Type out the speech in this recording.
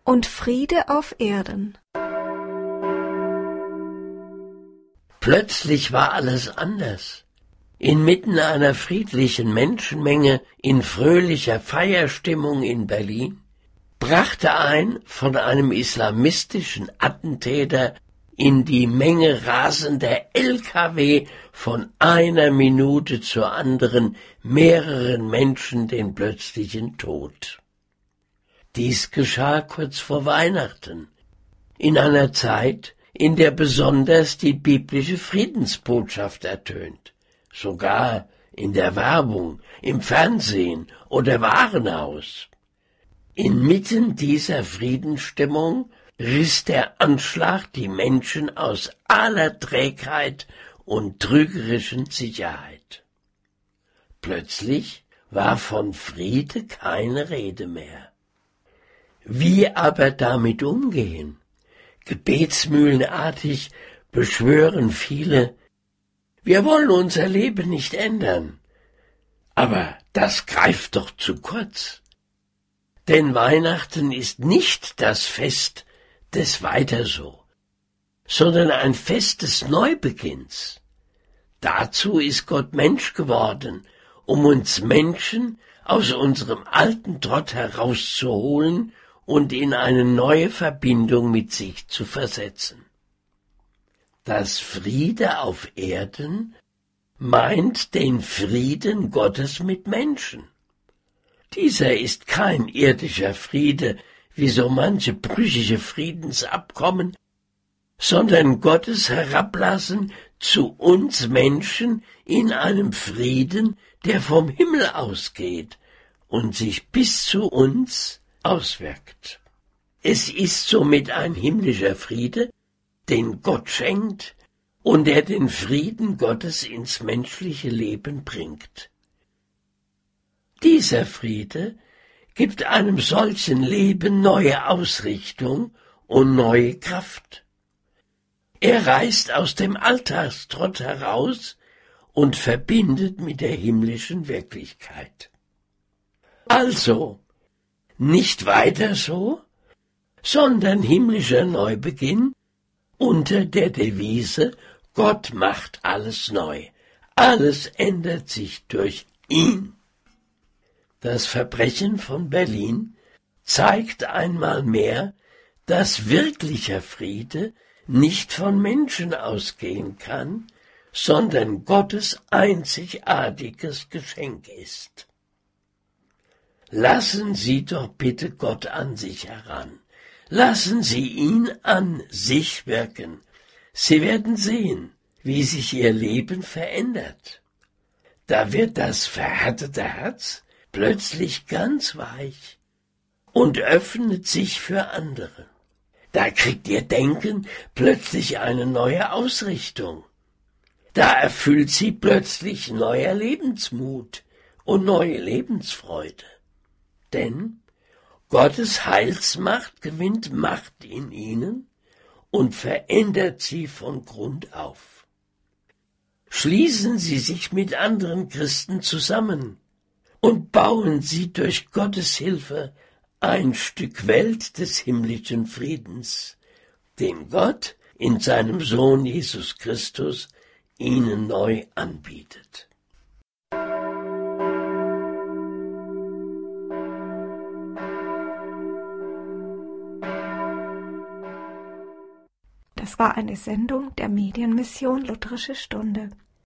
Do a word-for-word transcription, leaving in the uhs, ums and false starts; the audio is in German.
und Friede auf Erden. Plötzlich war alles anders. Inmitten einer friedlichen Menschenmenge in fröhlicher Feierstimmung in Berlin brachte ein von einem islamistischen Attentäter in die Menge rasender L K W von einer Minute zur anderen mehreren Menschen den plötzlichen Tod. Dies geschah kurz vor Weihnachten, in einer Zeit, in der besonders die biblische Friedensbotschaft ertönt, sogar in der Werbung, im Fernsehen oder Warenhaus. Inmitten dieser Friedensstimmung riss der Anschlag die Menschen aus aller Trägheit und trügerischen Sicherheit. Plötzlich war von Friede keine Rede mehr. Wie aber damit umgehen? Gebetsmühlenartig beschwören viele, wir wollen unser Leben nicht ändern. Aber das greift doch zu kurz. Denn Weihnachten ist nicht das Fest des Weiter so, sondern ein Fest des Neubeginns. Dazu ist Gott Mensch geworden, um uns Menschen aus unserem alten Trott herauszuholen und in eine neue Verbindung mit sich zu versetzen. Das Friede auf Erden meint den Frieden Gottes mit Menschen. Dieser ist kein irdischer Friede, wie so manche brüchige Friedensabkommen, sondern Gottes Herablassen zu uns Menschen in einem Frieden, der vom Himmel ausgeht und sich bis zu uns auswirkt. Es ist somit ein himmlischer Friede, den Gott schenkt und der den Frieden Gottes ins menschliche Leben bringt. Dieser Friede gibt einem solchen Leben neue Ausrichtung und neue Kraft. Er reißt aus dem Alltagstrott heraus und verbindet mit der himmlischen Wirklichkeit. Also, nicht weiter so, sondern himmlischer Neubeginn unter der Devise, Gott macht alles neu, alles ändert sich durch ihn. Das Verbrechen von Berlin zeigt einmal mehr, dass wirklicher Friede nicht von Menschen ausgehen kann, sondern Gottes einzigartiges Geschenk ist. Lassen Sie doch bitte Gott an sich heran. Lassen Sie ihn an sich wirken. Sie werden sehen, wie sich Ihr Leben verändert. Da wird das verhärtete Herz plötzlich ganz weich und öffnet sich für andere. Da kriegt Ihr Denken plötzlich eine neue Ausrichtung. Da erfüllt Sie plötzlich neuer Lebensmut und neue Lebensfreude. Denn Gottes Heilsmacht gewinnt Macht in Ihnen und verändert Sie von Grund auf. Schließen Sie sich mit anderen Christen zusammen und bauen Sie durch Gottes Hilfe ein Stück Welt des himmlischen Friedens, den Gott in seinem Sohn Jesus Christus Ihnen neu anbietet. Das war eine Sendung der Medienmission Lutherische Stunde.